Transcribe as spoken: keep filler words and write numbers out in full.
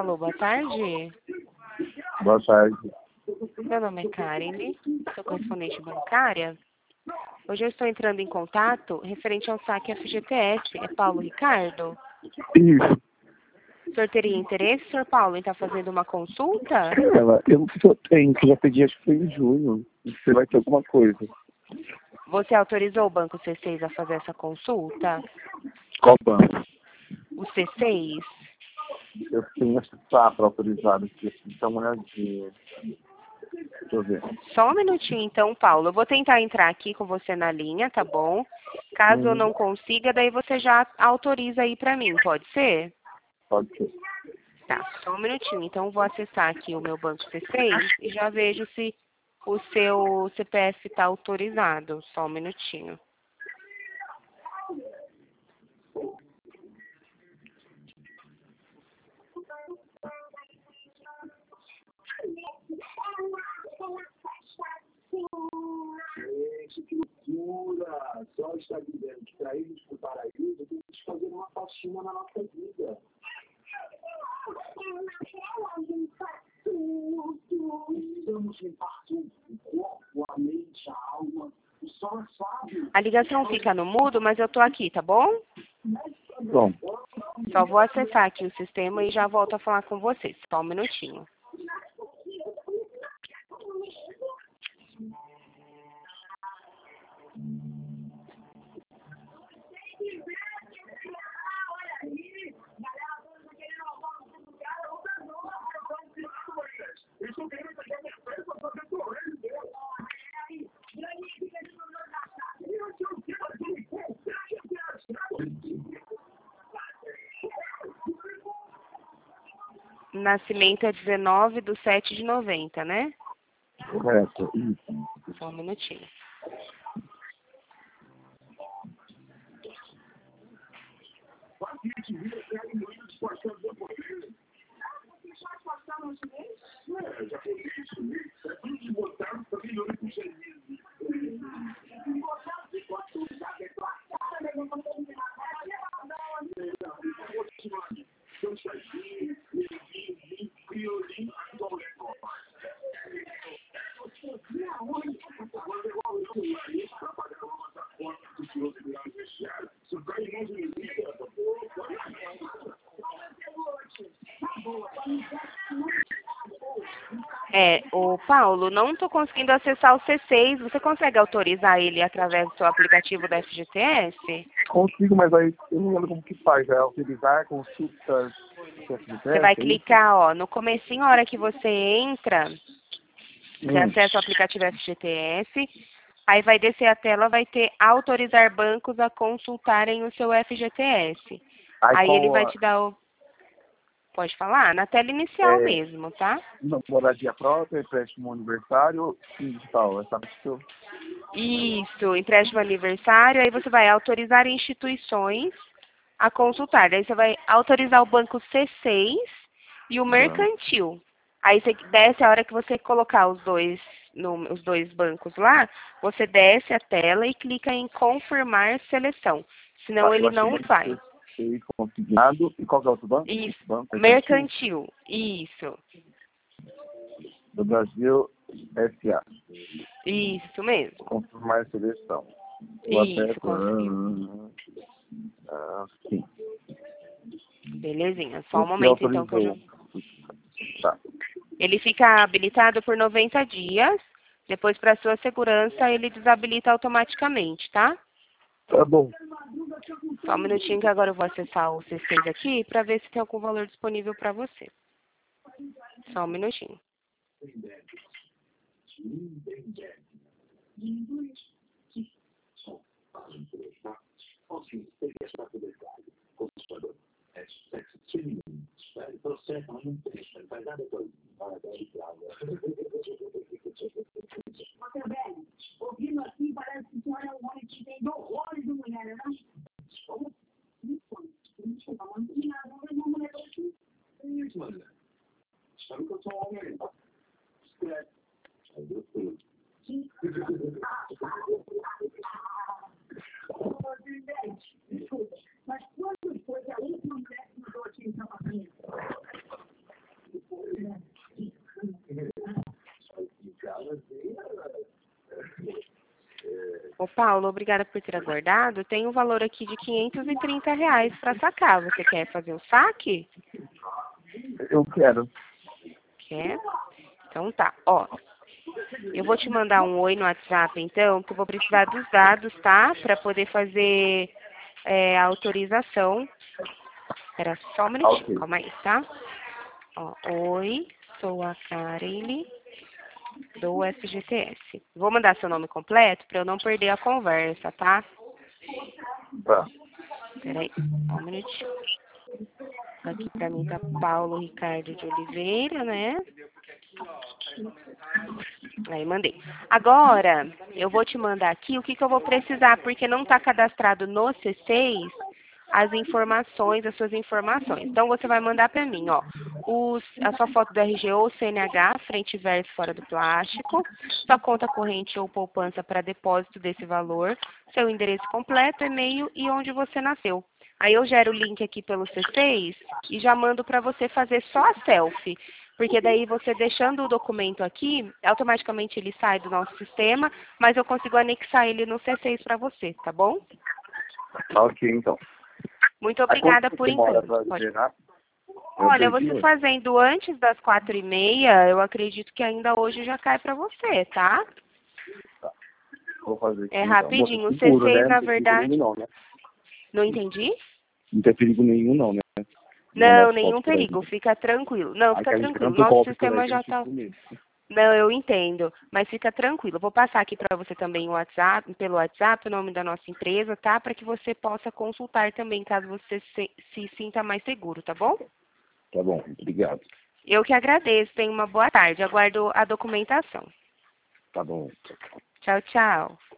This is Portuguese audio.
Alô, boa tarde. Boa tarde. Meu nome é Karen, sou correspondente bancária. Hoje eu estou entrando em contato referente ao saque F G T S. É Paulo Ricardo? Isso. O senhor teria interesse, senhor Paulo, em estar fazendo uma consulta? Ela, eu não sei se eu tenho, que eu já pedi, acho que foi em junho. Você vai ter alguma coisa. Você autorizou o Banco C seis a fazer essa consulta? Qual banco? O C seis? Eu tenho essa safra autorizada aqui, assim, dá uma olhadinha. Deixa eu ver. Só um minutinho, então, Paulo. Eu vou tentar entrar aqui com você na linha, tá bom? Caso eu Hum, não consiga, daí você já autoriza aí pra mim, pode ser? pode ser. Tá, só um minutinho. Então, eu vou acessar aqui o meu Banco C seis e já vejo se o seu C P F está autorizado. Só um minutinho. Gente, que loucura! Só está dizendo que para irmos para o paraíso, temos que fazer uma faxina na nossa vida. Precisamos limpar tudo: o corpo, a mente, a alma. O sol é sábio. A ligação fica no mudo, mas eu tô aqui, tá bom? Bom, Só vou acessar aqui o sistema e já volto a falar com vocês. Só um minutinho. Nascimento é dezenove de sete de noventa, né? correto. Isso. Só um minutinho. É, o Paulo, não estou conseguindo acessar o C seis. Você consegue autorizar ele através do seu aplicativo da F G T S? Consigo, mas aí eu não lembro como que faz. É autorizar, consulta, Você vai clicar, ó, no comecinho, a hora que você entra, você Hum. acessa o aplicativo F G T S, aí vai descer a tela, vai ter autorizar bancos a consultarem o seu F G T S. Aí, Aí ele qual vai a- te dar o... Pode falar? Na tela inicial é, mesmo, tá? uma moradia própria, empréstimo aniversário e digital. Essa parte que eu... Isso, empréstimo aniversário, aí você vai autorizar instituições a consultar. Daí você vai autorizar o banco C seis e o mercantil. Aí você desce, a hora que você colocar os dois, no, os dois bancos lá, você desce a tela e clica em confirmar seleção. Senão Ah, eu ele achei não que vai. eu sei, consignado. E qual que é o outro banco? Isso, Banco mercantil. Isso, do Brasil S A. isso mesmo. Confirmar a seleção. Vou até... Isso, conseguiu. Ah, sim. Belezinha, só um Esse momento então que eu já... autorizou. Tá. Ele fica habilitado por noventa dias. Depois, para sua segurança, ele desabilita automaticamente, tá? Tá bom. Só um minutinho que agora eu vou acessar o C seis aqui para ver se tem algum valor disponível para você. Só um minutinho. Ouvindo assim, parece que a senhora é um homem que tem horrores de mulher, né? Como? Desculpa, mas não tem nada, não tem uma mulher aqui. É isso, mulher. Sabe que eu sou um homem. É. Aí eu fui. Mas quando foi que a última mulher que mudou aqui em São Paulo? Ô, Paulo, obrigada por ter aguardado. Tem um valor aqui de quinhentos e trinta reais para sacar. Você quer fazer o saque? Eu quero. Quer? Então tá, ó. Eu vou te mandar um oi no WhatsApp, então, que eu vou precisar dos dados, tá? Para poder fazer é, a autorização. Espera só um minutinho, Ok. calma aí, tá? Ó, oi, sou a Karen do F G T S. Vou mandar seu nome completo para eu não perder a conversa, tá? Tá. Peraí, só um minutinho. Aqui pra mim tá Paulo Ricardo de Oliveira, né? Aí, mandei. Agora, eu vou te mandar aqui o que, que eu vou precisar, porque não tá cadastrado no C seis as informações, as suas informações. Então, você vai mandar para mim, ó, os, a sua foto do R G ou C N H, frente e verso fora do plástico, sua conta corrente ou poupança para depósito desse valor, seu endereço completo, e-mail e onde você nasceu. Aí eu gero o link aqui pelo C seis e já mando para você fazer só a selfie. Porque daí você deixando o documento aqui, automaticamente ele sai do nosso sistema, mas eu consigo anexar ele no C seis para você, tá bom? Ok, então. Muito obrigada por enquanto. Pra Pode... gerar? Olha, Eu você perdi. fazendo antes das quatro e meia, eu acredito que ainda hoje já cai para você, tá? Vou fazer aqui, É então. rapidinho. Bom, O seguro, C seis, né? na Não tem perigo verdade... nenhum, não, né? Não entendi? Não tem perigo nenhum, não, né? Mandar Não, as nenhum fotos pra perigo. ele. Fica tranquilo. Não, Aí que fica a gente tranquilo. tanto Nosso golpe por aí sistema que eu já fico tá... com medo. Não, eu entendo, mas fica tranquilo. Vou passar aqui para você também o WhatsApp, pelo WhatsApp, o nome da nossa empresa, tá? Para que você possa consultar também, caso você se, se sinta mais seguro, tá bom? Tá bom, obrigado. Eu que agradeço. Tenha uma boa tarde. Aguardo a documentação. Tá bom. Tchau, tchau.